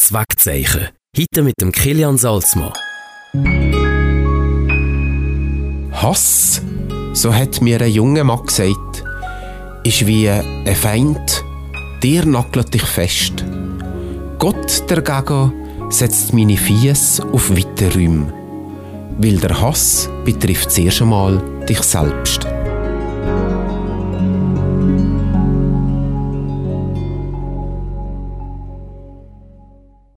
Zweckzeichen. Heute mit dem Kilian Salzmann. Hass, so hat mir ein junger Mann gesagt, ist wie ein Feind, der nagelt dich fest. Gott dagegen setzt meine Füße auf weite Räume, weil der Hass betrifft zuerst einmal dich selbst.